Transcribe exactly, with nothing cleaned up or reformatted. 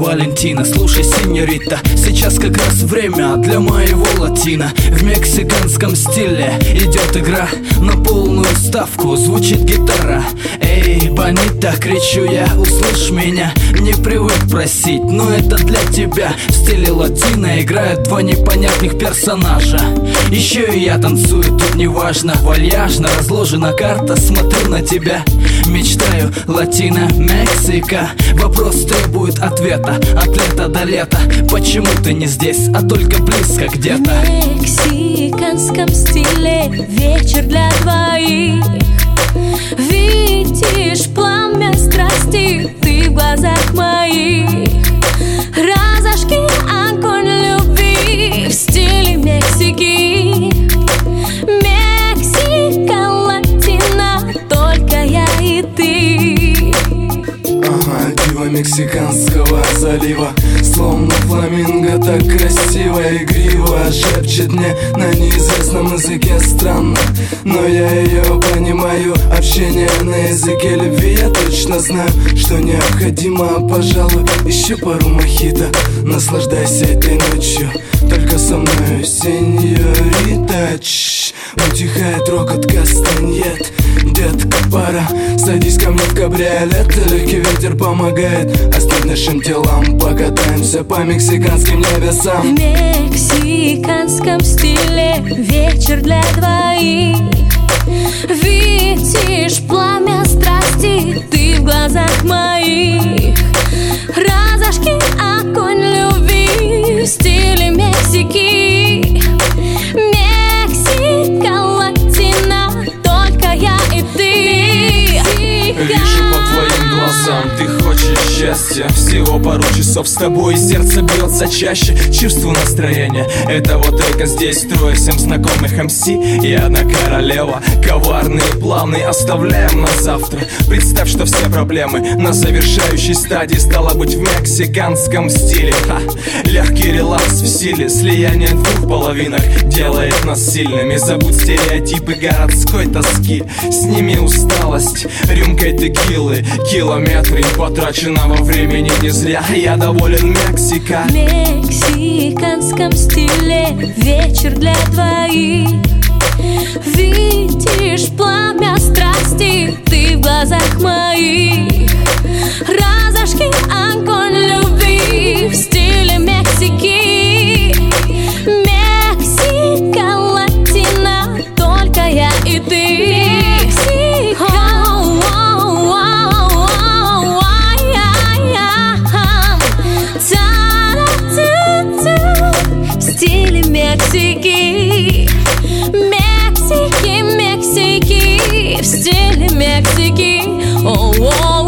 Валентина. Слушай, сеньорита, сейчас как раз время для моего латино. В мексиканском стиле идет игра на полную ставку, звучит гитара. Эй, бонита, кричу я, услышь меня. Не привык просить, но это для тебя. В стиле латино играют два непонятных персонажа. Еще и я танцую, тут неважно. Вальяжно разложена карта, смотрю на тебя. Мечтаю, латино, Мексика. Вопрос требует ответа, от лета до лета. Почему ты не здесь, а только близко где-то? В мексиканском стиле вечер для двоих. Видишь пламя страсти ты в глазах моих. Разожги огонь любви в стиле Мексики. Мексика, латина, только я и ты. Ага, диво мексиканского залива, словно фламинго, так красиво, игриво шепчет мне на неизвестном языке. Странно, но я ее понимаю. Общение на языке любви, я точно знаю, что необходимо. Пожалуй, еще пару мохито. Наслаждайся этой ночью только со мной, сеньорита. Чш, утихает рокот кастаньет. Детка, пара, садись ко мне в кабриолет. Легкий ветер помогает остыть нашим телам. Покатаемся по мексиканским небесам. В мексиканском стиле вечер для двоих. Видишь пламя страсти ты в глазах моих. Разожги огонь любви в стиле Мексики. Мексика, латина, только я и ты. Вижу по твоим глазам, ты хочешь счастья. Всего пару часов с тобой, и сердце бьется чаще. Чувствую настроение, это вот только здесь. Трое всем знакомых эм си и одна королева. Коварные планы оставляем на завтра. Представь, что все проблемы на завершающей стадии. Стало быть в мексиканском стиле. Ха. Легкий релакс в силе, слияние двух половинок делает нас сильными. Забудь стереотипы городской тоски, сними усталость рюмкой текилы. Километры потраченного времени не зря. Я доволен, Мексика. В мексиканском стиле вечер для двоих. Видишь пламя страсти ты в глазах моих. Разожги огонь любви в стиле Мексики. Мексика, латина, только я и ты. Мексики, Мексики, Мексики, в стиле Мексики. Oh, oh.